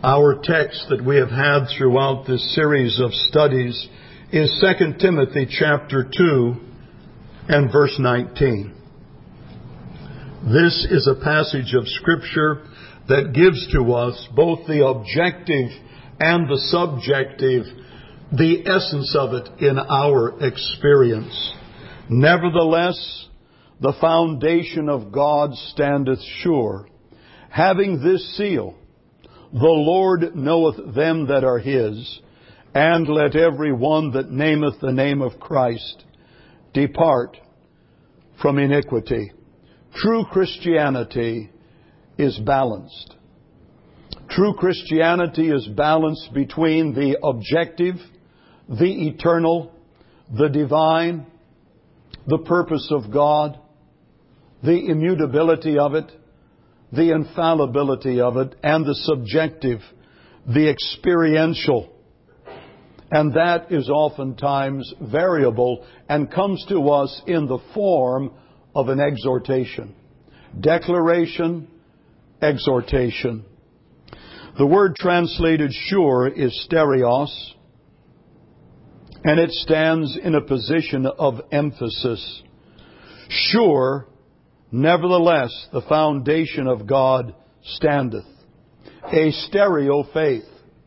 Our text that we have had throughout this series of studies is 2 Timothy chapter 2 and verse 19. This is a passage of Scripture that gives to us both the objective and the subjective, the essence of it in our experience. Nevertheless, the foundation of God standeth sure, having this seal, the Lord knoweth them that are His, and let every one that nameth the name of Christ depart from iniquity. True Christianity is balanced. True Christianity is balanced between the objective, the eternal, the divine, the purpose of God, the immutability of it, the infallibility of it, and the subjective, the experiential. And that is oftentimes variable and comes to us in the form of an exhortation. Declaration, exhortation. The word translated sure is stereos, and it stands in a position of emphasis. Sure, nevertheless, the foundation of God standeth. A stereo faith.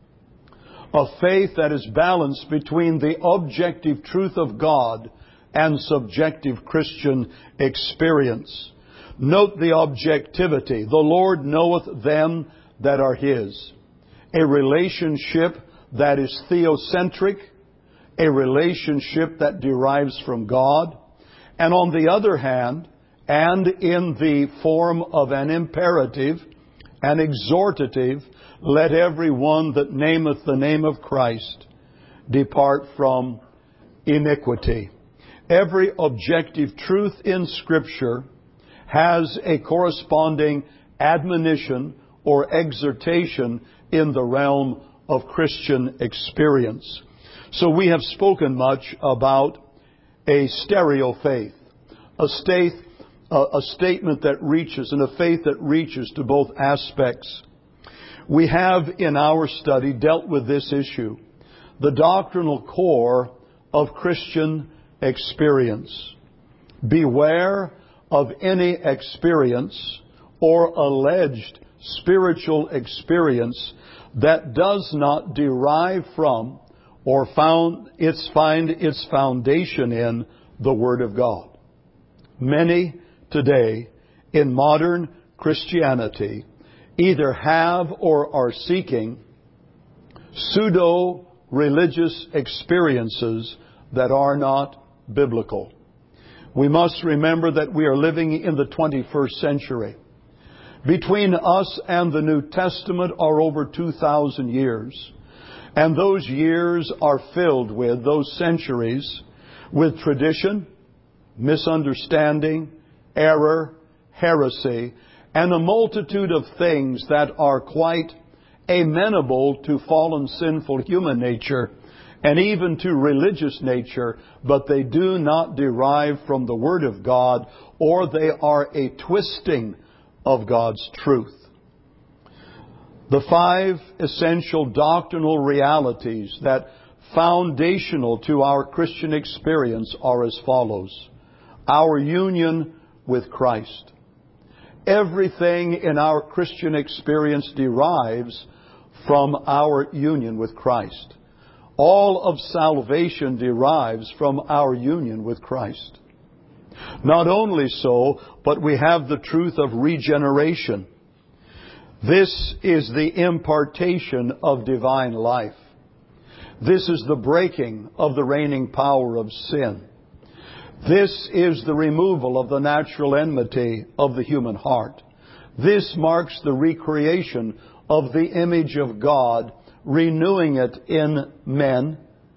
A faith that is balanced between the objective truth of God and subjective Christian experience. Note the objectivity. The Lord knoweth them that are His. A relationship that is theocentric, a relationship that derives from God. And on the other hand, and in the form of an imperative, an exhortative, let every one that nameth the name of Christ depart from iniquity. Every objective truth in Scripture has a corresponding admonition or exhortation in the realm of Christian experience. So we have spoken much about a stereo faith, a statement that reaches and a faith that reaches to both aspects. We have in our study dealt with this issue, the doctrinal core of Christian experience. Beware of any experience or alleged spiritual experience that does not derive from or find its foundation in the Word of God. Many today in modern Christianity either have or are seeking pseudo-religious experiences that are not biblical. We must remember that we are living in the 21st century. Between us and the New Testament are over 2,000 years. And those years are filled with, those centuries, with tradition, misunderstanding, error, heresy, and a multitude of things that are quite amenable to fallen sinful human nature and even to religious nature, but they do not derive from the Word of God, or they are a twisting of God's truth. The 5 essential doctrinal realities that foundational to our Christian experience are as follows. Our union with Christ. Everything in our Christian experience derives from our union with Christ. All of salvation derives from our union with Christ. Not only so, but we have the truth of regeneration. This is the impartation of divine life. This is the breaking of the reigning power of sin. This is the removal of the natural enmity of the human heart. This marks the recreation of the image of God, renewing it in men,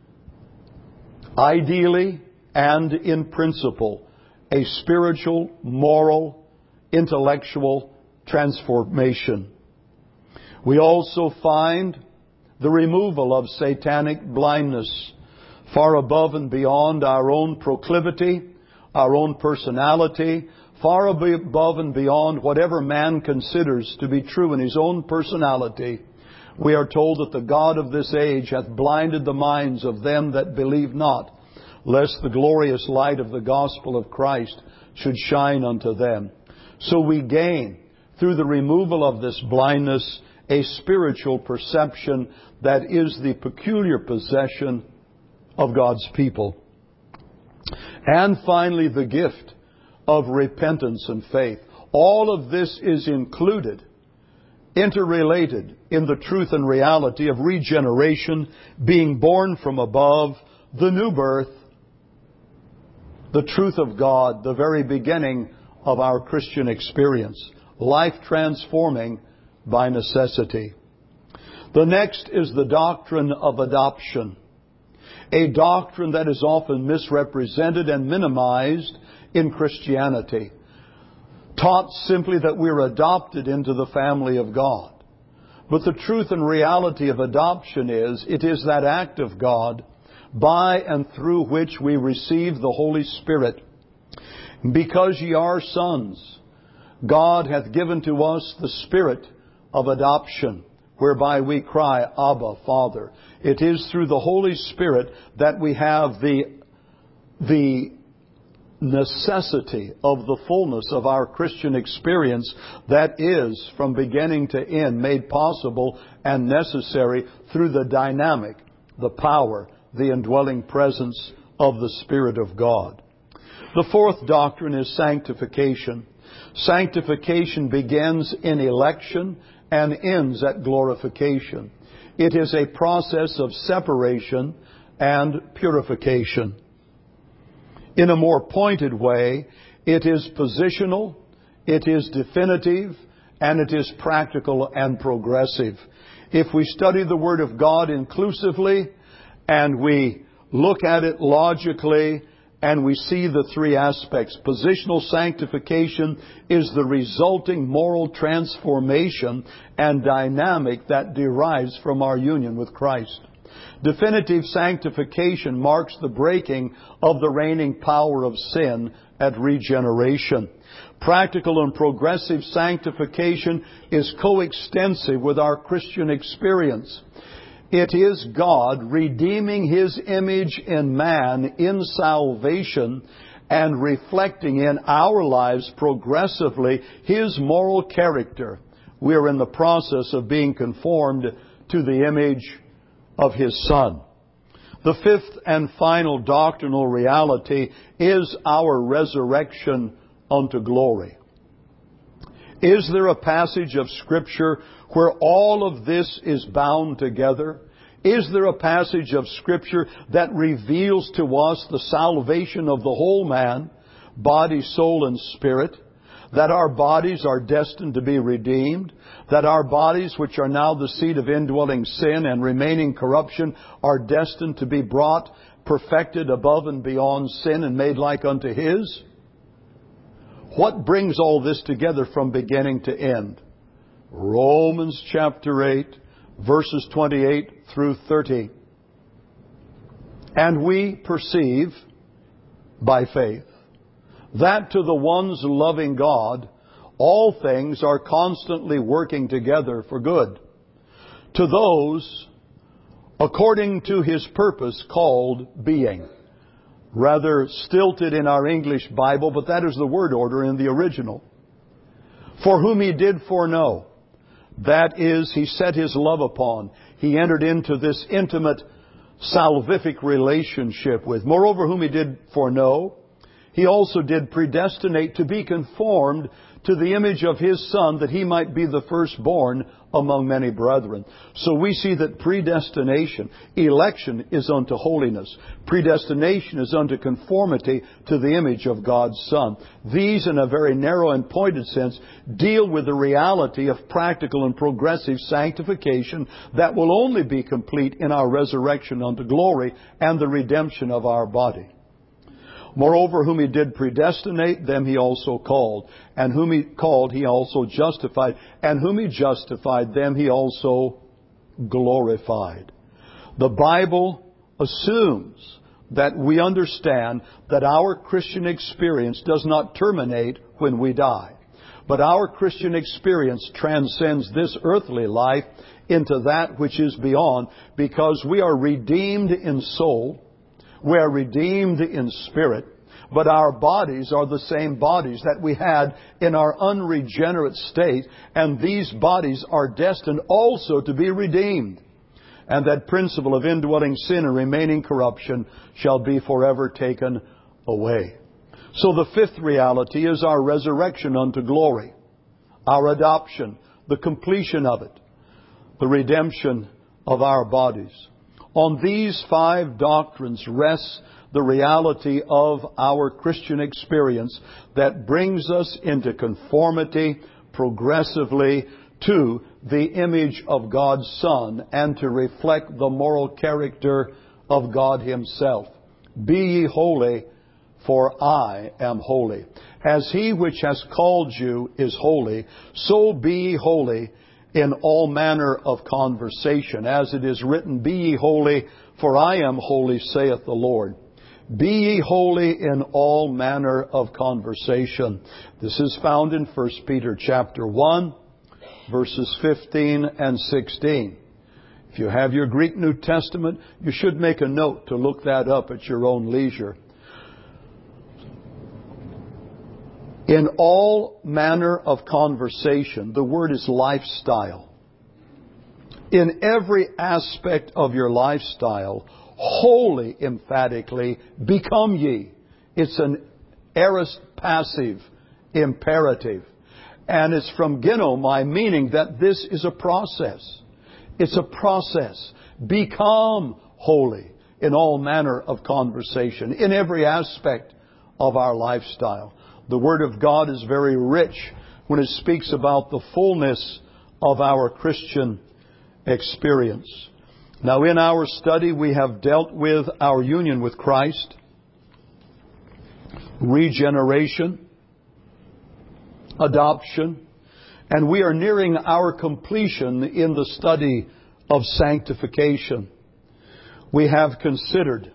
ideally and in principle, a spiritual, moral, intellectual transformation. We also find the removal of satanic blindness, far above and beyond our own proclivity, our own personality, far above and beyond whatever man considers to be true in his own personality. We are told that the God of this age hath blinded the minds of them that believe not, lest the glorious light of the gospel of Christ should shine unto them. So we gain, through the removal of this blindness, a spiritual perception that is the peculiar possession of God's people. And finally, the gift of repentance and faith. All of this is included, interrelated in the truth and reality of regeneration, being born from above, the new birth, the truth of God, the very beginning of our Christian experience, life transforming by necessity. The next is the doctrine of adoption, a doctrine that is often misrepresented and minimized in Christianity, taught simply that we're adopted into the family of God. But the truth and reality of adoption is, it is that act of God by and through which we receive the Holy Spirit. Because ye are sons, God hath given to us the Spirit of adoption, whereby we cry, Abba, Father. It is through the Holy Spirit that we have the necessity of the fullness of our Christian experience that is, from beginning to end, made possible and necessary through the dynamic, the power, the indwelling presence of the Spirit of God. The fourth doctrine is sanctification. Sanctification begins in election and ends at glorification. It is a process of separation and purification. In a more pointed way, it is positional, it is definitive, and it is practical and progressive. If we study the Word of God inclusively, and we look at it logically, and we see the three aspects. Positional sanctification is the resulting moral transformation and dynamic that derives from our union with Christ. Definitive sanctification marks the breaking of the reigning power of sin at regeneration. Practical and progressive sanctification is coextensive with our Christian experience. It is God redeeming His image in man in salvation and reflecting in our lives progressively His moral character. We are in the process of being conformed to the image of His Son. The fifth and final doctrinal reality is our resurrection unto glory. Is there a passage of Scripture where all of this is bound together? Is there a passage of Scripture that reveals to us the salvation of the whole man, body, soul, and spirit? That our bodies are destined to be redeemed? That our bodies, which are now the seat of indwelling sin and remaining corruption, are destined to be brought, perfected above and beyond sin and made like unto His? What brings all this together from beginning to end? Romans chapter 8, verses 28 through 30. And we perceive by faith that to the ones loving God, all things are constantly working together for good, to those according to His purpose called being. Rather stilted in our English Bible, but that is the word order in the original. For whom He did foreknow, that is, He set His love upon. He entered into this intimate salvific relationship with. Moreover, whom He did foreknow, He also did predestinate to be conformed to the image of His Son, that He might be the firstborn among many brethren. So we see that predestination, election is unto holiness. Predestination is unto conformity to the image of God's Son. These, in a very narrow and pointed sense, deal with the reality of practical and progressive sanctification that will only be complete in our resurrection unto glory and the redemption of our body. Moreover, whom He did predestinate, them He also called. And whom He called, He also justified. And whom He justified, them He also glorified. The Bible assumes that we understand that our Christian experience does not terminate when we die. But our Christian experience transcends this earthly life into that which is beyond, because we are redeemed in soul, we are redeemed in spirit, but our bodies are the same bodies that we had in our unregenerate state, and these bodies are destined also to be redeemed. And that principle of indwelling sin and remaining corruption shall be forever taken away. So the fifth reality is our resurrection unto glory, our adoption, the completion of it, the redemption of our bodies. On these 5 doctrines rests the reality of our Christian experience that brings us into conformity progressively to the image of God's Son and to reflect the moral character of God Himself. Be ye holy, for I am holy. As He which has called you is holy, so be ye holy in all manner of conversation. As it is written, be ye holy, for I am holy, saith the Lord. Be ye holy in all manner of conversation. This is found in 1 Peter chapter 1, verses 15 and 16. If you have your Greek New Testament, you should make a note to look that up at your own leisure. In all manner of conversation, the word is lifestyle. In every aspect of your lifestyle, wholly emphatically, become ye. It's an aorist passive imperative. And it's from ginomai, meaning that this is a process. It's a process. Become holy in all manner of conversation, in every aspect of our lifestyle. The Word of God is very rich when it speaks about the fullness of our Christian experience. Now, in our study, we have dealt with our union with Christ, regeneration, adoption, and we are nearing our completion in the study of sanctification. We have considered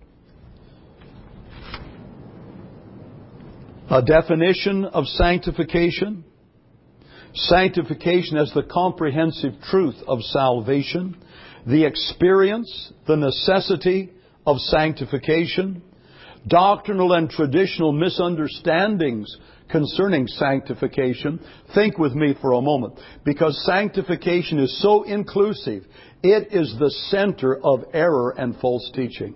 a definition of sanctification, sanctification as the comprehensive truth of salvation, the experience, the necessity of sanctification, doctrinal and traditional misunderstandings concerning sanctification. Think with me for a moment, because sanctification is so inclusive. It is the center of error and false teaching.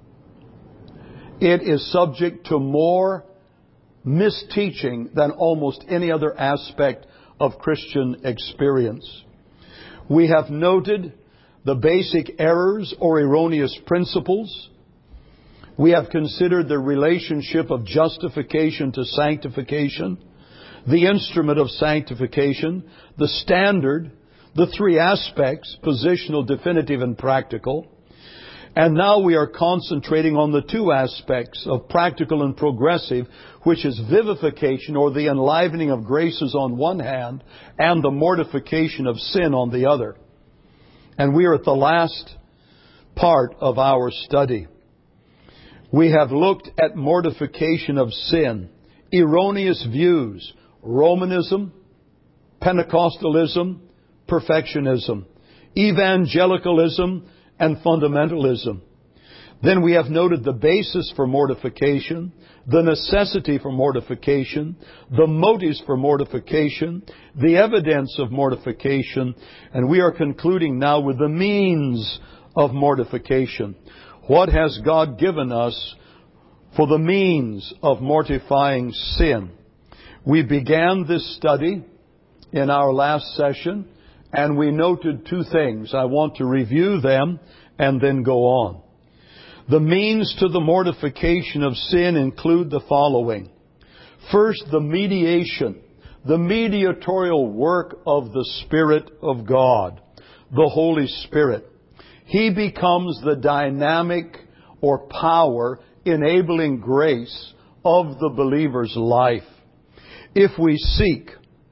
It is subject to more misteaching than almost any other aspect of Christian experience. We have noted the basic errors or erroneous principles. We have considered the relationship of justification to sanctification, the instrument of sanctification, the standard, the 3 aspects, positional, definitive, and practical. And now we are concentrating on the 2 aspects of practical and progressive, which is vivification, or the enlivening of graces on one hand, and the mortification of sin on the other. And we are at the last part of our study. We have looked at mortification of sin, erroneous views, Romanism, Pentecostalism, perfectionism, evangelicalism, and fundamentalism. Then we have noted the basis for mortification, the necessity for mortification, the motives for mortification, the evidence of mortification, and we are concluding now with the means of mortification. What has God given us for the means of mortifying sin? We began this study in our last session, and we noted 2 things. I want to review them and then go on. The means to the mortification of sin include the following. First, the mediation, the mediatorial work of the Spirit of God, the Holy Spirit. He becomes the dynamic or power enabling grace of the believer's life. If we seek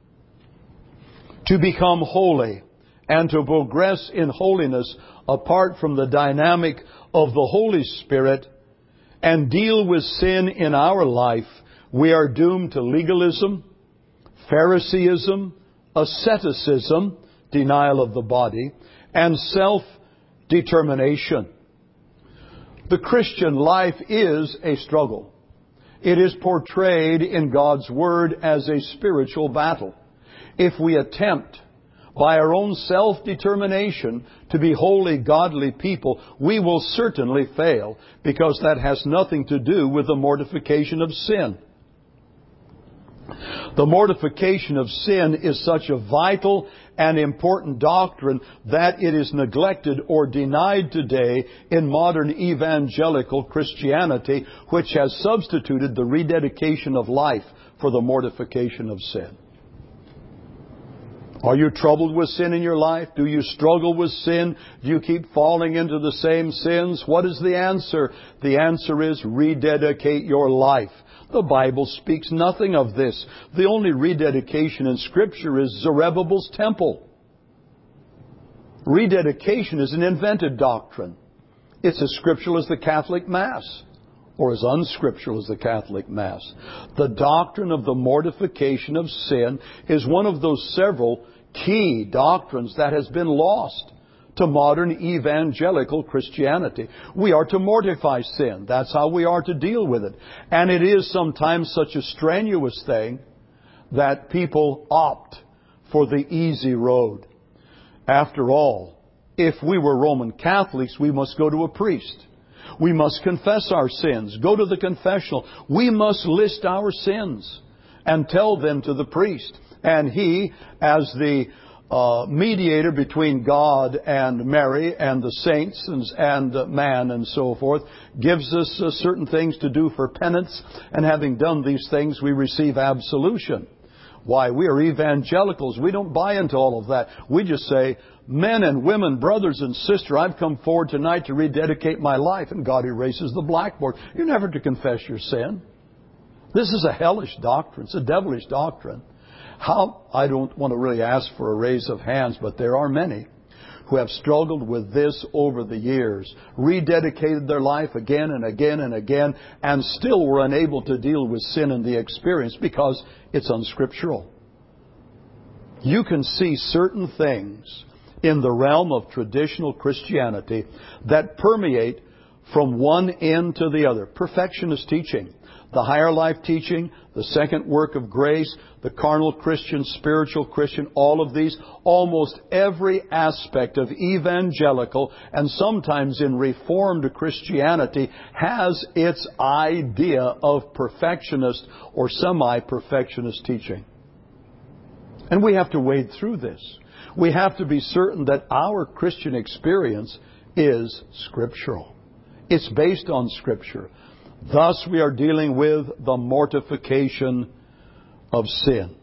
to become holy and to progress in holiness apart from the dynamic of the Holy Spirit and deal with sin in our life, we are doomed to legalism, Phariseeism, asceticism, denial of the body, and self-determination. The Christian life is a struggle. It is portrayed in God's Word as a spiritual battle. If we attempt by our own self-determination to be holy, godly people, we will certainly fail, because that has nothing to do with the mortification of sin. The mortification of sin is such a vital and important doctrine that it is neglected or denied today in modern evangelical Christianity, which has substituted the rededication of life for the mortification of sin. Are you troubled with sin in your life? Do you struggle with sin? Do you keep falling into the same sins? What is the answer? The answer is rededicate your life. The Bible speaks nothing of this. The only rededication in Scripture is Zerubbabel's temple. Rededication is an invented doctrine. It's as scriptural as the Catholic Mass, or as unscriptural as the Catholic Mass. The doctrine of the mortification of sin is one of those several key doctrines that has been lost to modern evangelical Christianity. We are to mortify sin. That's how we are to deal with it. And it is sometimes such a strenuous thing that people opt for the easy road. After all, if we were Roman Catholics, we must go to a priest. We must confess our sins. Go to the confessional. We must list our sins and tell them to the priest. And he, as the mediator between God and Mary and the saints and man and so forth, gives us certain things to do for penance. And having done these things, we receive absolution. Why? We are evangelicals. We don't buy into all of that. We just say, men and women, brothers and sisters, I've come forward tonight to rededicate my life. And God erases the blackboard. You're never to confess your sin. This is a hellish doctrine. It's a devilish doctrine. How? I don't want to really ask for a raise of hands, but there are many who have struggled with this over the years, rededicated their life again and again and again, and still were unable to deal with sin in the experience because it's unscriptural. You can see certain things in the realm of traditional Christianity that permeate from one end to the other. Perfectionist teaching, the higher life teaching, the second work of grace, the carnal Christian, spiritual Christian, all of these, almost every aspect of evangelical and sometimes in Reformed Christianity has its idea of perfectionist or semi-perfectionist teaching. And we have to wade through this. We have to be certain that our Christian experience is scriptural. It's based on Scripture. Thus, we are dealing with the mortification of sin.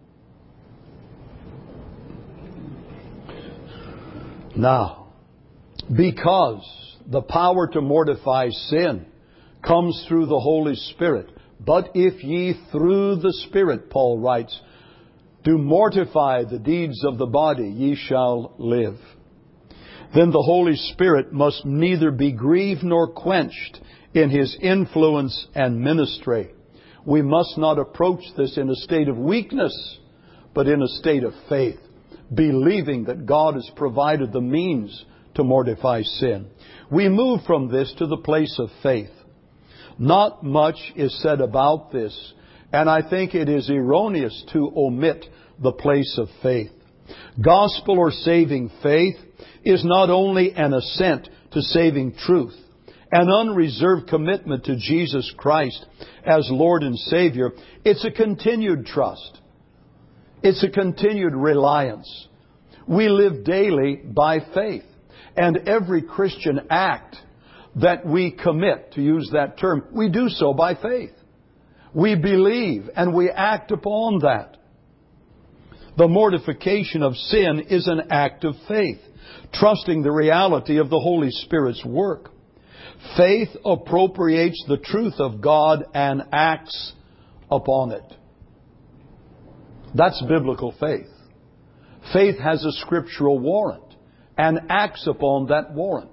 Now, because the power to mortify sin comes through the Holy Spirit, but if ye through the Spirit, Paul writes, do mortify the deeds of the body, ye shall live. Then the Holy Spirit must neither be grieved nor quenched in His influence and ministry. We must not approach this in a state of weakness, but in a state of faith, believing that God has provided the means to mortify sin. We move from this to the place of faith. Not much is said about this, and I think it is erroneous to omit the place of faith. Gospel or saving faith is not only an assent to saving truth, an unreserved commitment to Jesus Christ as Lord and Savior. It's a continued trust. It's a continued reliance. We live daily by faith. And every Christian act that we commit, to use that term, we do so by faith. We believe and we act upon that. The mortification of sin is an act of faith, trusting the reality of the Holy Spirit's work. Faith appropriates the truth of God and acts upon it. That's biblical faith. Faith has a scriptural warrant and acts upon that warrant.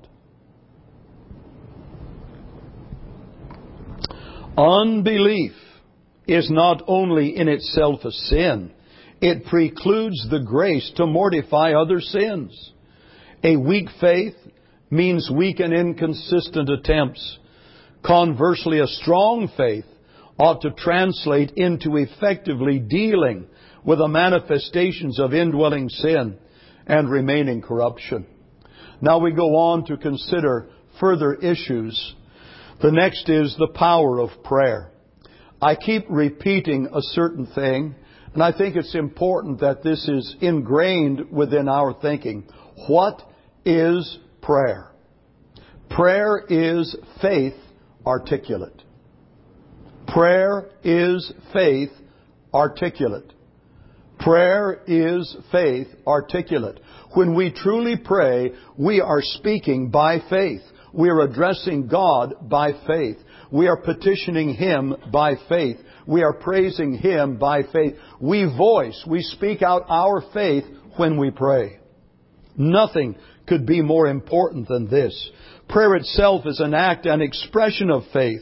Unbelief is not only in itself a sin, It precludes the grace to mortify other sins. A weak faith means weak and inconsistent attempts. Conversely, a strong faith ought to translate into effectively dealing with the manifestations of indwelling sin and remaining corruption. Now we go on to consider further issues. The next is the power of prayer. I keep repeating a certain thing, and I think it's important that this is ingrained within our thinking. What is prayer? Prayer is faith articulate. Prayer is faith articulate. Prayer is faith articulate. When we truly pray, we are speaking by faith. We are addressing God by faith. We are petitioning Him by faith. We are praising Him by faith. We speak out our faith when we pray. Nothing could be more important than this. Prayer itself is an act and expression of faith.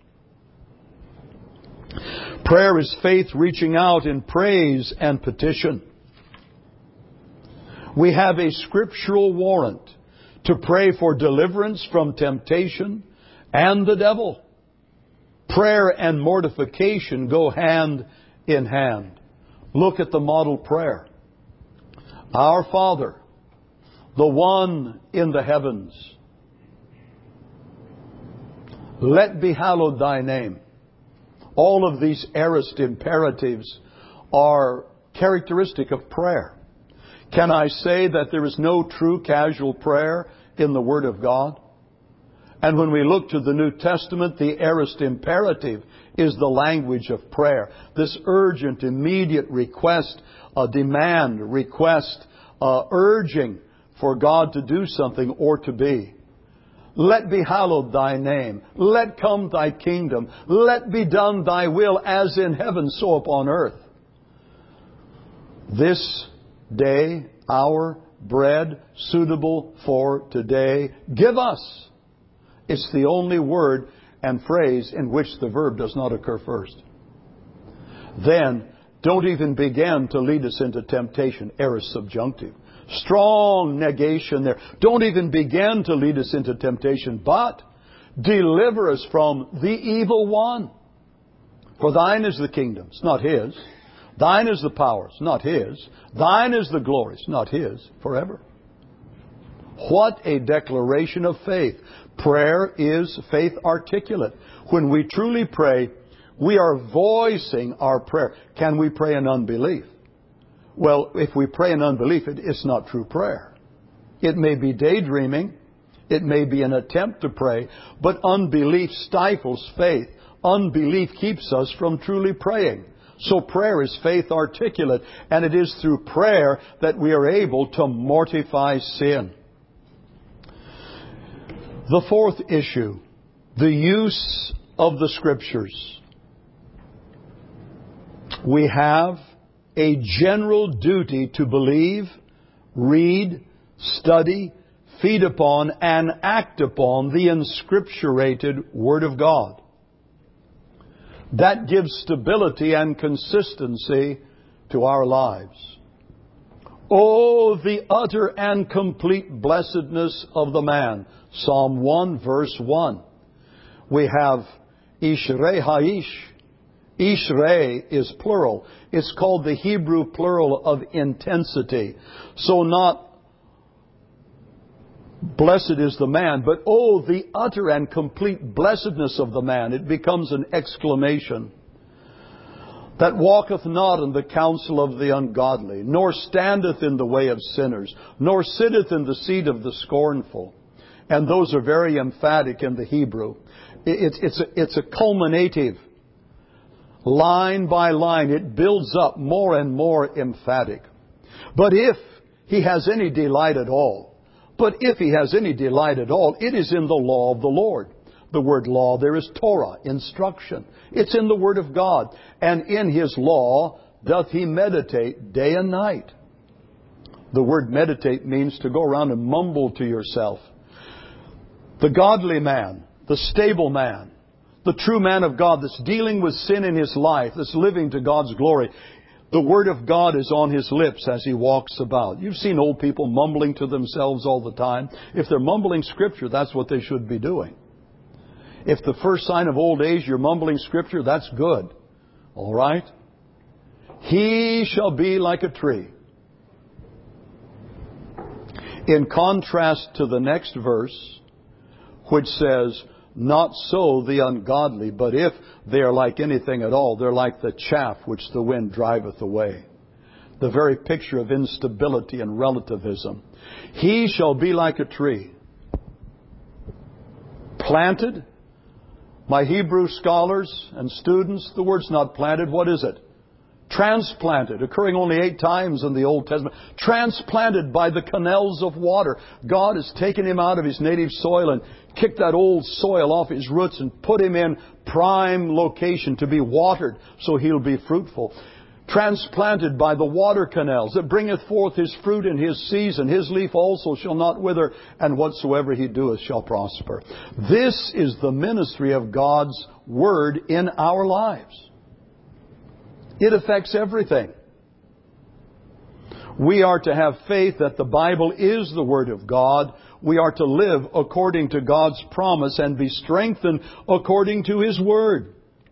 Prayer is faith reaching out in praise and petition. We have a scriptural warrant to pray for deliverance from temptation and the devil. Prayer and mortification go hand in hand. Look at the model prayer. Our Father, the one in the heavens, let be hallowed thy name. All of these aorist imperatives are characteristic of prayer. Can I say that there is no true casual prayer in the Word of God? And when we look to the New Testament, the aorist imperative is the language of prayer. This urgent, immediate request, demand, request, urging for God to do something or to be. Let be hallowed thy name. Let come thy kingdom. Let be done thy will as in heaven, so upon earth. This day, our bread suitable for today, give us. It's the only word and phrase in which the verb does not occur first. Then, don't even begin to lead us into temptation. Aorist subjunctive. Strong negation there. Don't even begin to lead us into temptation, but deliver us from the evil one. For thine is the kingdom. It's not His. Thine is the power. It's not His. Thine is the glory. It's not His. Forever. What a declaration of faith. Prayer is faith articulate. When we truly pray, we are voicing our prayer. Can we pray in unbelief? Well, if we pray in unbelief, it's not true prayer. It may be daydreaming. It may be an attempt to pray. But unbelief stifles faith. Unbelief keeps us from truly praying. So prayer is faith articulate. And it is through prayer that we are able to mortify sin. The fourth issue, the use of the Scriptures. We have a general duty to believe, read, study, feed upon, and act upon the inscripturated Word of God. That gives stability and consistency to our lives. Oh, the utter and complete blessedness of the man. Psalm 1, verse 1. We have Ishrei Ha'ish. Ishrei is plural. It's called the Hebrew plural of intensity. So not blessed is the man, but oh, the utter and complete blessedness of the man. It becomes an exclamation. That walketh not in the counsel of the ungodly, nor standeth in the way of sinners, nor sitteth in the seat of the scornful. And those are very emphatic in the Hebrew. It's a culminative. Line by line, it builds up more and more emphatic. But if he has any delight at all, it is in the law of the Lord. The word law there is Torah, instruction. It's in the Word of God. And in His law doth he meditate day and night. The word meditate means to go around and mumble to yourself. The godly man, the stable man, the true man of God that's dealing with sin in his life, that's living to God's glory, The Word of God is on his lips as he walks about. You've seen old people mumbling to themselves all the time. If they're mumbling Scripture, that's what they should be doing. If the first sign of old age, you're mumbling Scripture, that's good. All right? He shall be like a tree. In contrast to the next verse, which says, not so the ungodly, but if they are like anything at all, they're like the chaff which the wind driveth away. The very picture of instability and relativism. He shall be like a tree. Planted. My Hebrew scholars and students, the word's not planted. What is it? Transplanted, occurring only 8 times in the Old Testament. Transplanted by the canals of water. God has taken him out of his native soil and kicked that old soil off his roots and put him in prime location to be watered so he'll be fruitful. Transplanted by the water canals that bringeth forth his fruit in his season. His leaf also shall not wither, and whatsoever he doeth shall prosper. This is the ministry of God's Word in our lives. It affects everything. We are to have faith that the Bible is the Word of God. We are to live according to God's promise and be strengthened according to His Word.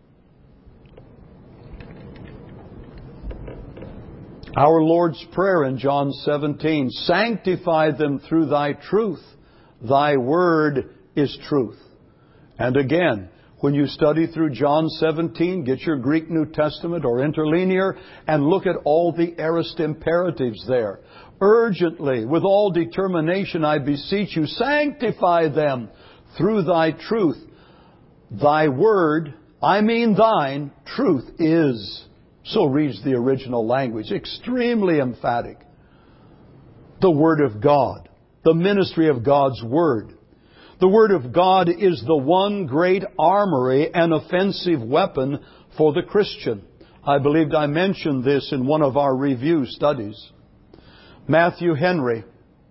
Our Lord's Prayer in John 17, sanctify them through thy truth. Thy Word is truth. And again, when you study through John 17, get your Greek New Testament or interlinear and look at all the aorist imperatives there. Urgently, with all determination, I beseech you, sanctify them through thy truth. Thy Word, I mean thine, truth is. So reads the original language. Extremely emphatic. The Word of God. The ministry of God's Word. The Word of God is the one great armory and offensive weapon for the Christian. I believed I mentioned this in one of our review studies. Matthew Henry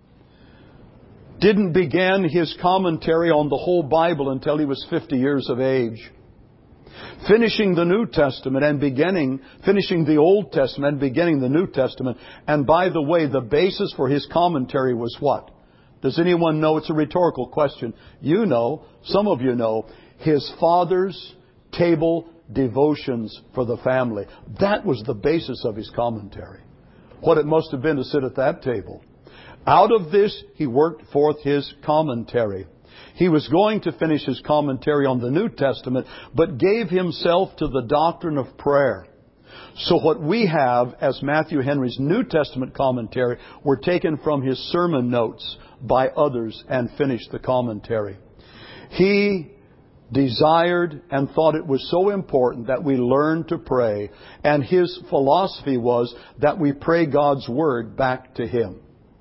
didn't begin his commentary on the whole Bible until he was 50 years of age. Finishing the New Testament and finishing the Old Testament and beginning the New Testament. And by the way, the basis for his commentary was what? Does anyone know? It's a rhetorical question. You know, some of you know, his father's table devotions for the family. That was the basis of his commentary. What it must have been to sit at that table. Out of this, he worked forth his commentary. He was going to finish his commentary on the New Testament, but gave himself to the doctrine of prayer. So what we have as Matthew Henry's New Testament commentary were taken from his sermon notes by others and finished the commentary. He desired and thought it was so important that we learn to pray, and his philosophy was that we pray God's Word back to Him.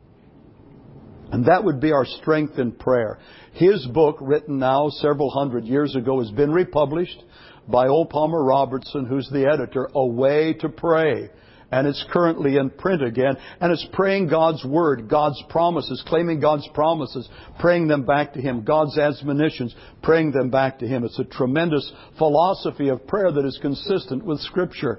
And that would be our strength in prayer. His book, written now several hundred years ago, has been republished by O. Palmer Robertson, who's the editor, A Way to Pray. And it's currently in print again. And it's praying God's Word, God's promises, claiming God's promises, praying them back to Him. God's admonitions, praying them back to Him. It's a tremendous philosophy of prayer that is consistent with Scripture.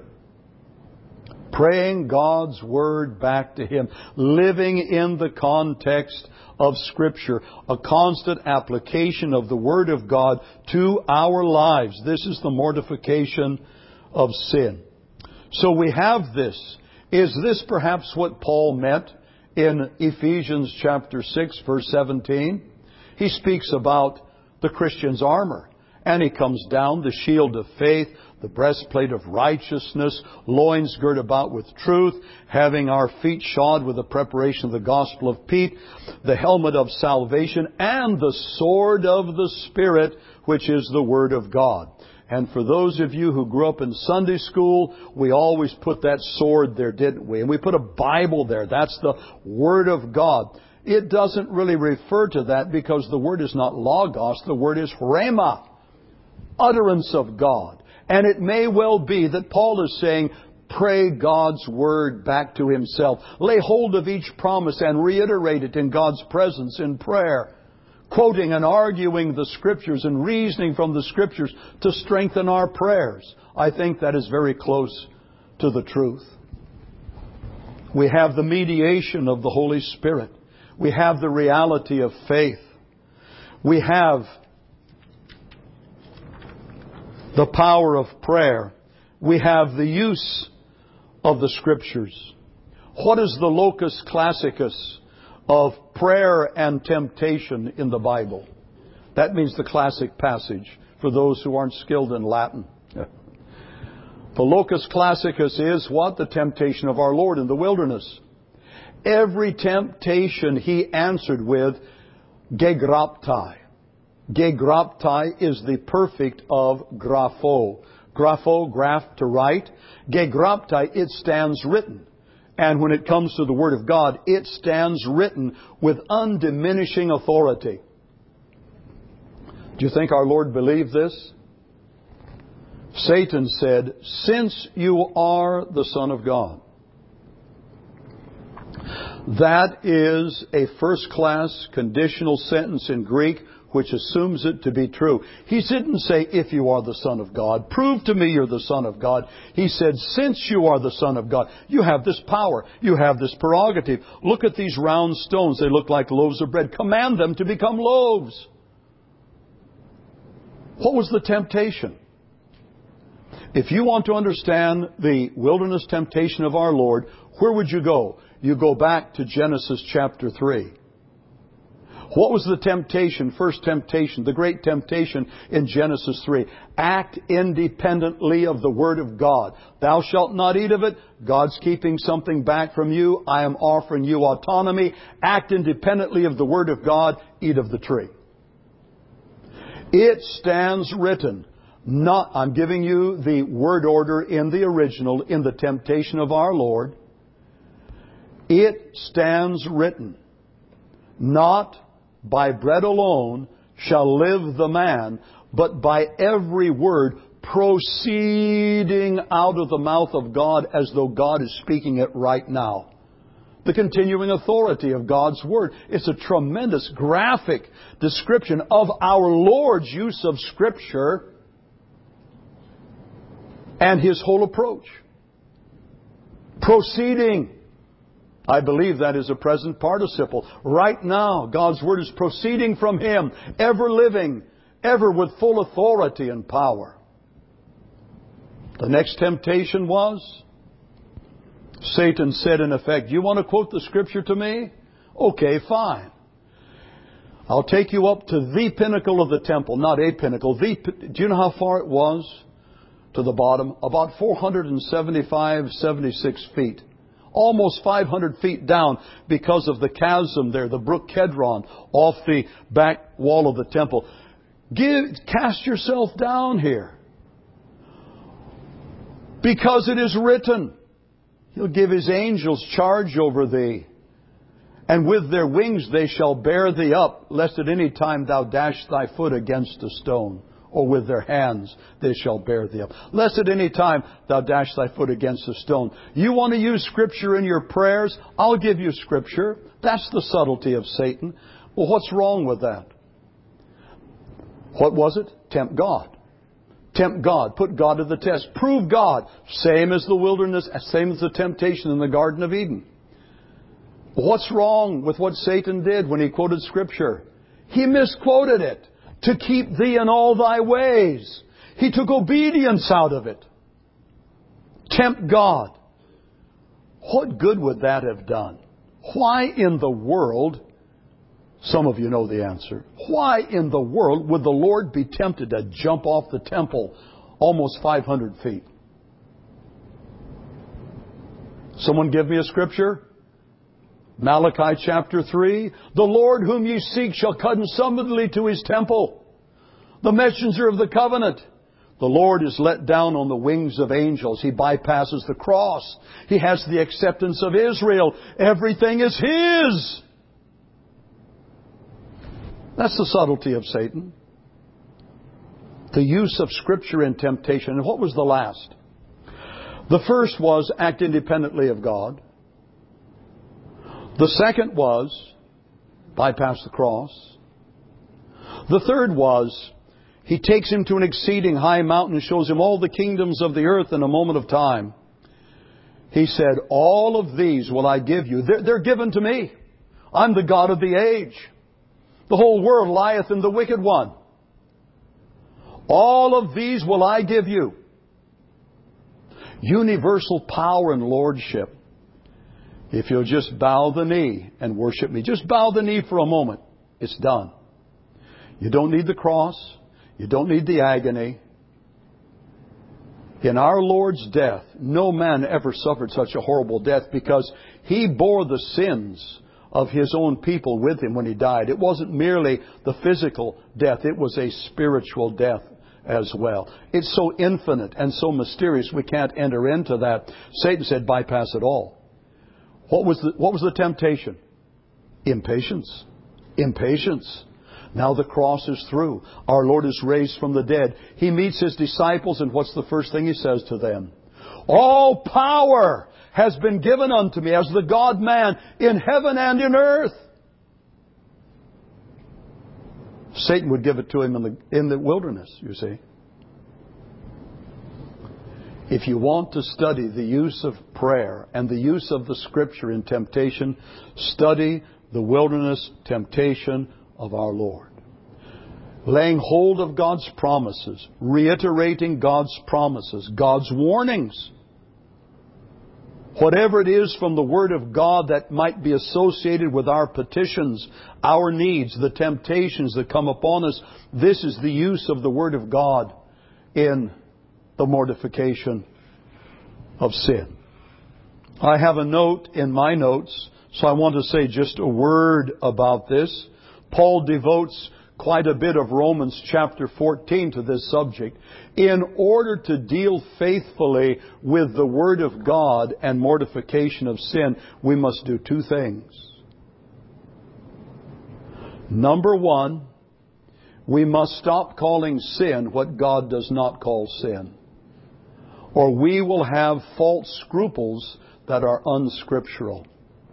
Praying God's Word back to Him. Living in the context of Scripture. A constant application of the Word of God to our lives. This is the mortification of sin. So we have this. Is this perhaps what Paul meant in Ephesians chapter 6, verse 17? He speaks about the Christian's armor. And he comes down, the shield of faith, the breastplate of righteousness, loins girt about with truth, having our feet shod with the preparation of the gospel of peace, the helmet of salvation, and the sword of the Spirit, which is the Word of God. And for those of you who grew up in Sunday school, we always put that sword there, didn't we? And we put a Bible there. That's the Word of God. It doesn't really refer to that because the word is not logos. The word is rhema, utterance of God. And it may well be that Paul is saying, pray God's Word back to Himself. Lay hold of each promise and reiterate it in God's presence in prayer. Quoting and arguing the Scriptures and reasoning from the Scriptures to strengthen our prayers. I think that is very close to the truth. We have the mediation of the Holy Spirit. We have the reality of faith. We have the power of prayer. We have the use of the Scriptures. What is the locus classicus of prayer and temptation in the Bible? That means the classic passage for those who aren't skilled in Latin. The locus classicus is what? The temptation of our Lord in the wilderness. Every temptation He answered with gegraptai. Gegraptai is the perfect of grapho. Grapho, graph, to write. Gegraptai, it stands written. And when it comes to the Word of God, it stands written with undiminishing authority. Do you think our Lord believed this? Satan said, "Since you are the Son of God." That is a first-class conditional sentence in Greek which assumes it to be true. He didn't say, "If you are the Son of God, prove to me you're the Son of God." He said, "Since you are the Son of God, you have this power. You have this prerogative. Look at these round stones. They look like loaves of bread. Command them to become loaves." What was the temptation? If you want to understand the wilderness temptation of our Lord, where would you go? You go back to Genesis chapter 3. What was the temptation, first temptation, the great temptation in Genesis 3? Act independently of the Word of God. Thou shalt not eat of it. God's keeping something back from you. I am offering you autonomy. Act independently of the Word of God. Eat of the tree. It stands written. I'm giving you the word order in the original, in the temptation of our Lord. It stands written, "Not by bread alone shall live the man, but by every word proceeding out of the mouth of God," as though God is speaking it right now. The continuing authority of God's Word. It's a tremendous graphic description of our Lord's use of Scripture and His whole approach. Proceeding. I believe that is a present participle. Right now, God's Word is proceeding from Him, ever living, ever with full authority and power. The next temptation was, Satan said in effect, "You want to quote the Scripture to me? Okay, fine. I'll take you up to the pinnacle of the temple." Not a pinnacle. Do you know how far it was to the bottom? About 475, 76 feet. Almost 500 feet down because of the chasm there, the brook Kedron, off the back wall of the temple. Cast yourself down here. Because it is written, He'll give His angels charge over thee, and with their wings they shall bear thee up, lest at any time thou dash thy foot against a stone. Or with their hands they shall bear thee up, lest at any time thou dash thy foot against a stone. You want to use Scripture in your prayers? I'll give you Scripture. That's the subtlety of Satan. Well, what's wrong with that? What was it? Tempt God. Tempt God. Put God to the test. Prove God. Same as the wilderness, same as the temptation in the Garden of Eden. What's wrong with what Satan did when he quoted Scripture? He misquoted it. To keep thee in all thy ways. He took obedience out of it. Tempt God. What good would that have done? Why in the world, some of you know the answer, why in the world would the Lord be tempted to jump off the temple almost 500 feet? Someone give me a Scripture? Malachi chapter 3, "The Lord whom ye seek shall come suddenly to His temple. The messenger of the covenant." The Lord is let down on the wings of angels. He bypasses the cross. He has the acceptance of Israel. Everything is His. That's the subtlety of Satan. The use of Scripture in temptation. And what was the last? The first was act independently of God. The second was bypass the cross. The third was He takes him to an exceeding high mountain and shows him all the kingdoms of the earth in a moment of time. He said, all of these will I give you. They're given to me. I'm the God of the age. The whole world lieth in the wicked one. All of these will I give you. Universal power and lordship. If you'll just bow the knee and worship me. Just bow the knee for a moment. It's done. You don't need the cross. You don't need the agony. In our Lord's death, no man ever suffered such a horrible death because He bore the sins of His own people with Him when He died. It wasn't merely the physical death. It was a spiritual death as well. It's so infinite and so mysterious we can't enter into that. Satan said, bypass it all. What was the temptation? Impatience. Impatience. Now the cross is through. Our Lord is raised from the dead. He meets His disciples, and what's the first thing He says to them? All power has been given unto me as the God-man in heaven and in earth. Satan would give it to him in the wilderness, you see. If you want to study the use of prayer and the use of the Scripture in temptation, study the wilderness temptation of our Lord. Laying hold of God's promises, reiterating God's promises, God's warnings. Whatever it is from the Word of God that might be associated with our petitions, our needs, the temptations that come upon us, this is the use of the Word of God in the mortification of sin. I have a note in my notes, so I want to say just a word about this. Paul devotes quite a bit of Romans chapter 14 to this subject. In order to deal faithfully with the Word of God and mortification of sin, we must do two things. Number one, we must stop calling sin what God does not call sin. Or we will have false scruples that are unscriptural.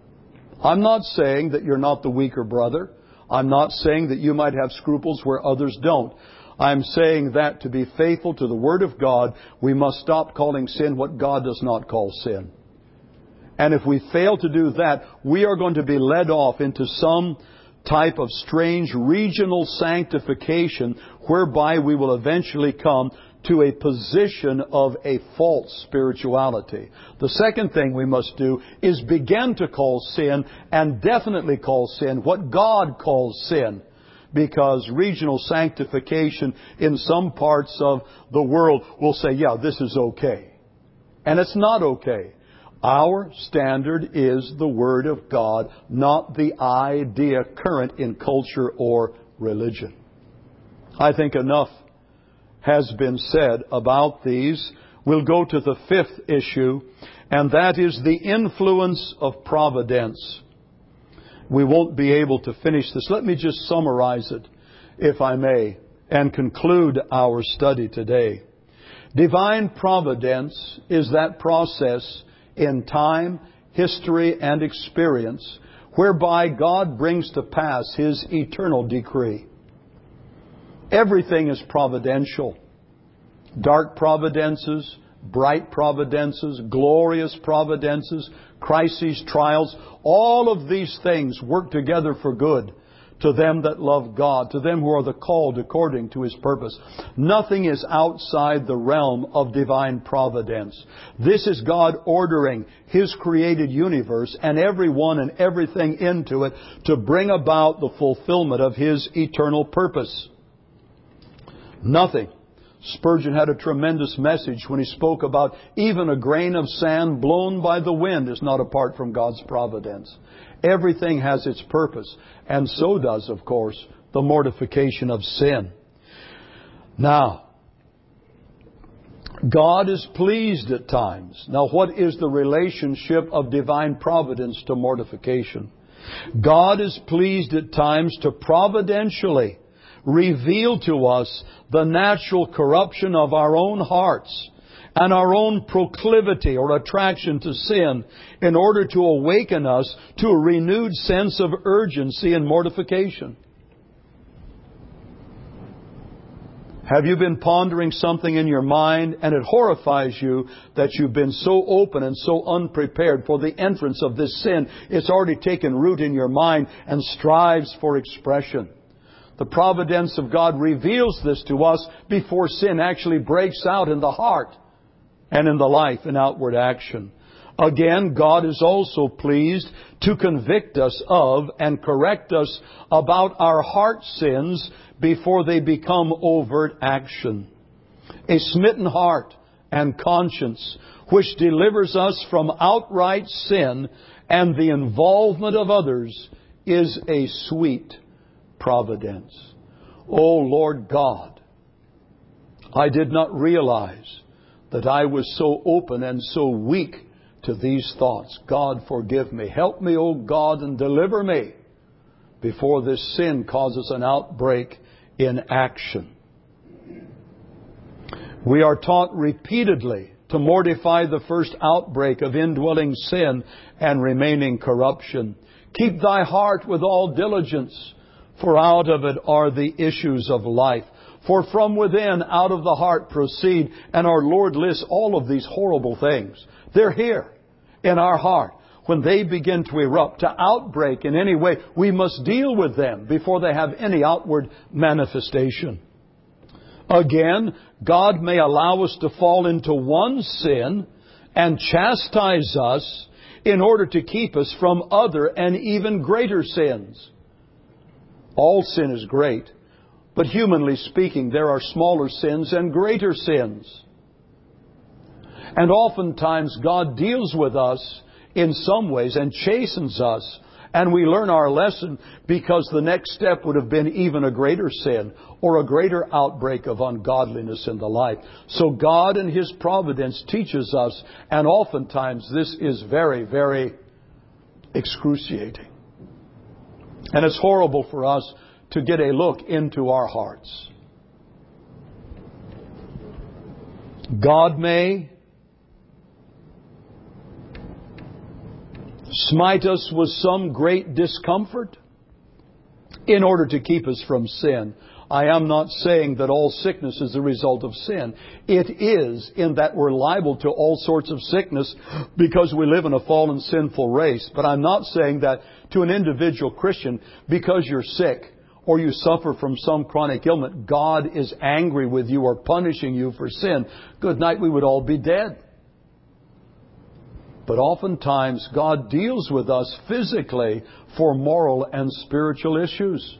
I'm not saying that you're not the weaker brother. I'm not saying that you might have scruples where others don't. I'm saying that to be faithful to the Word of God, we must stop calling sin what God does not call sin. And if we fail to do that, we are going to be led off into some type of strange regional sanctification whereby we will eventually come to a position of a false spirituality. The second thing we must do is begin to call sin, and definitely call sin, what God calls sin. Because regional sanctification in some parts of the world will say, yeah, this is okay. And it's not okay. Our standard is the Word of God, not the idea current in culture or religion. I think enough has been said about these. We'll go to the fifth issue, and that is the influence of providence. We won't be able to finish this. Let me just summarize it, if I may, and conclude our study today. Divine providence is that process in time, history, and experience whereby God brings to pass His eternal decree. Everything is providential. Dark providences, bright providences, glorious providences, crises, trials, all of these things work together for good to them that love God, to them who are the called according to His purpose. Nothing is outside the realm of divine providence. This is God ordering His created universe and everyone and everything into it to bring about the fulfillment of His eternal purpose. Nothing. Spurgeon had a tremendous message when he spoke about even a grain of sand blown by the wind is not apart from God's providence. Everything has its purpose, and so does, of course, the mortification of sin. Now, God is pleased at times. Now, what is the relationship of divine providence to mortification? God is pleased at times to providentially reveal to us the natural corruption of our own hearts and our own proclivity or attraction to sin in order to awaken us to a renewed sense of urgency and mortification. Have you been pondering something in your mind and it horrifies you that you've been so open and so unprepared for the entrance of this sin? It's already taken root in your mind and strives for expression. The providence of God reveals this to us before sin actually breaks out in the heart and in the life and outward action. Again, God is also pleased to convict us of and correct us about our heart sins before they become overt action. A smitten heart and conscience which delivers us from outright sin and the involvement of others is a sweet providence. O Lord God, I did not realize that I was so open and so weak to these thoughts. God, forgive me. Help me, O God, and deliver me before this sin causes an outbreak in action. We are taught repeatedly to mortify the first outbreak of indwelling sin and remaining corruption. Keep thy heart with all diligence, for out of it are the issues of life. For from within, out of the heart proceed. And our Lord lists all of these horrible things. They're here in our heart. When they begin to erupt, to outbreak in any way, we must deal with them before they have any outward manifestation. Again, God may allow us to fall into one sin and chastise us in order to keep us from other and even greater sins. All sin is great, but humanly speaking, there are smaller sins and greater sins. And oftentimes God deals with us in some ways and chastens us, and we learn our lesson because the next step would have been even a greater sin or a greater outbreak of ungodliness in the life. So God in His providence teaches us, and oftentimes this is very, very excruciating. And it's horrible for us to get a look into our hearts. God may smite us with some great discomfort in order to keep us from sin. I am not saying that all sickness is the result of sin. It is, in that we're liable to all sorts of sickness because we live in a fallen, sinful race. But I'm not saying that to an individual Christian, because you're sick or you suffer from some chronic ailment, God is angry with you or punishing you for sin. Good night, we would all be dead. But oftentimes God deals with us physically for moral and spiritual issues.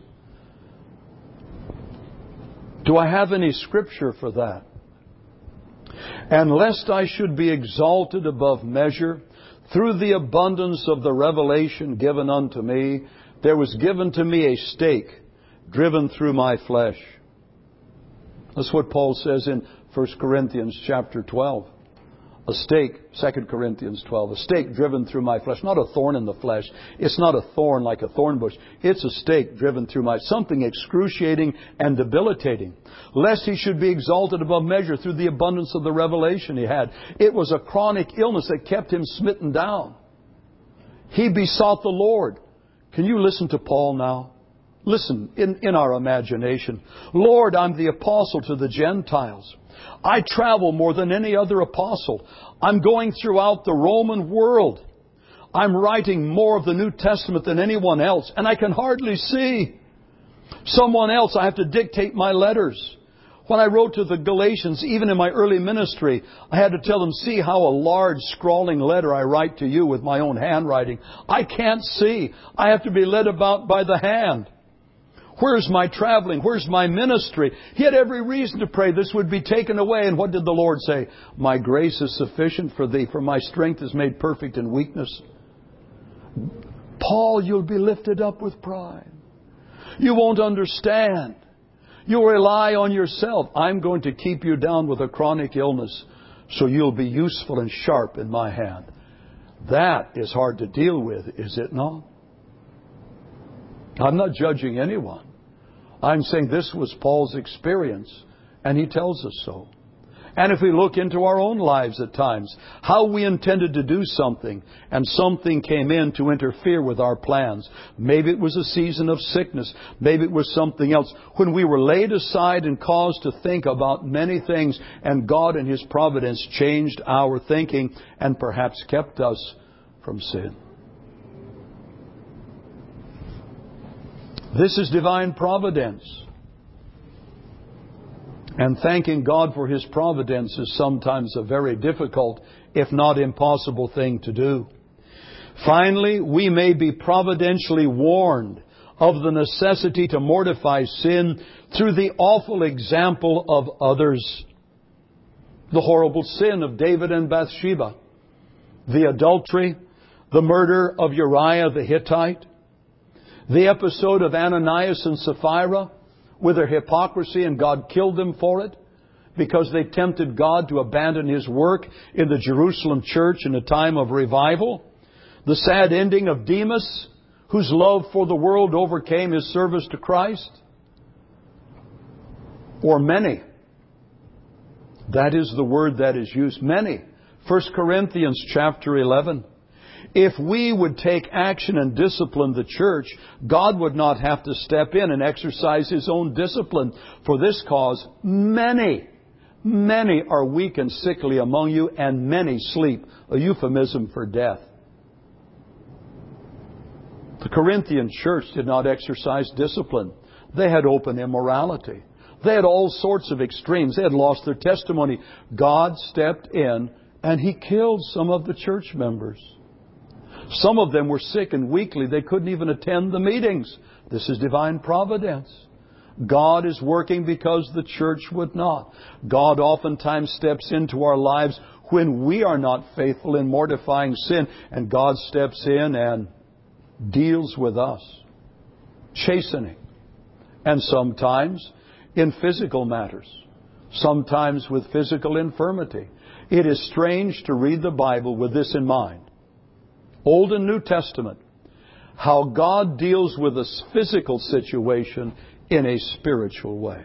Do I have any scripture for that? And lest I should be exalted above measure, through the abundance of the revelation given unto me, there was given to me a stake driven through my flesh. That's what Paul says in 1 Corinthians chapter 12. A stake, 2 Corinthians 12, a stake driven through my flesh. Not a thorn in the flesh. It's not a thorn like a thorn bush. It's a stake driven through something excruciating and debilitating. Lest he should be exalted above measure through the abundance of the revelation he had. It was a chronic illness that kept him smitten down. He besought the Lord. Can you listen to Paul now? Listen, in our imagination. Lord, I'm the apostle to the Gentiles. I travel more than any other apostle. I'm going throughout the Roman world. I'm writing more of the New Testament than anyone else, and I can hardly see. Someone else, I have to dictate my letters. When I wrote to the Galatians, even in my early ministry, I had to tell them, see how a large scrawling letter I write to you with my own handwriting. I can't see. I have to be led about by the hand. Where's my traveling? Where's my ministry? He had every reason to pray this would be taken away. And what did the Lord say? My grace is sufficient for thee, for my strength is made perfect in weakness. Paul, you'll be lifted up with pride. You won't understand. You'll rely on yourself. I'm going to keep you down with a chronic illness so you'll be useful and sharp in my hand. That is hard to deal with, is it not? I'm not judging anyone. I'm saying this was Paul's experience, and he tells us so. And if we look into our own lives at times, how we intended to do something and something came in to interfere with our plans. Maybe it was a season of sickness. Maybe it was something else. When we were laid aside and caused to think about many things, and God in His providence changed our thinking and perhaps kept us from sin. This is divine providence. And thanking God for His providence is sometimes a very difficult, if not impossible, thing to do. Finally, we may be providentially warned of the necessity to mortify sin through the awful example of others. The horrible sin of David and Bathsheba, the adultery, the murder of Uriah the Hittite, the episode of Ananias and Sapphira, with their hypocrisy, and God killed them for it because they tempted God to abandon His work in the Jerusalem church in a time of revival. The sad ending of Demas, whose love for the world overcame his service to Christ. Or many. That is the word that is used. Many. 1 Corinthians chapter 11. If we would take action and discipline the church, God would not have to step in and exercise His own discipline. For this cause, many are weak and sickly among you, and many sleep. A euphemism for death. The Corinthian church did not exercise discipline. They had open immorality. They had all sorts of extremes. They had lost their testimony. God stepped in and He killed some of the church members. Some of them were sick and weakly. They couldn't even attend the meetings. This is divine providence. God is working because the church would not. God oftentimes steps into our lives when we are not faithful in mortifying sin. And God steps in and deals with us. Chastening. And sometimes in physical matters. Sometimes with physical infirmity. It is strange to read the Bible with this in mind. Old and New Testament, how God deals with a physical situation in a spiritual way.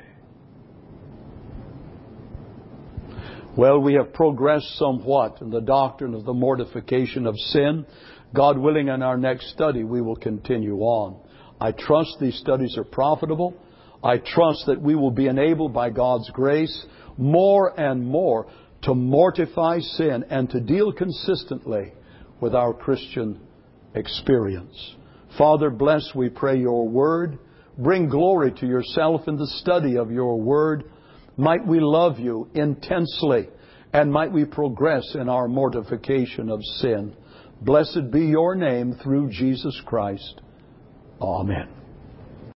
Well, we have progressed somewhat in the doctrine of the mortification of sin. God willing, in our next study, we will continue on. I trust these studies are profitable. I trust that we will be enabled by God's grace more and more to mortify sin and to deal consistently with our Christian experience. Father, bless, we pray, Your Word. Bring glory to Yourself in the study of Your Word. Might we love You intensely, and might we progress in our mortification of sin. Blessed be Your name through Jesus Christ. Amen.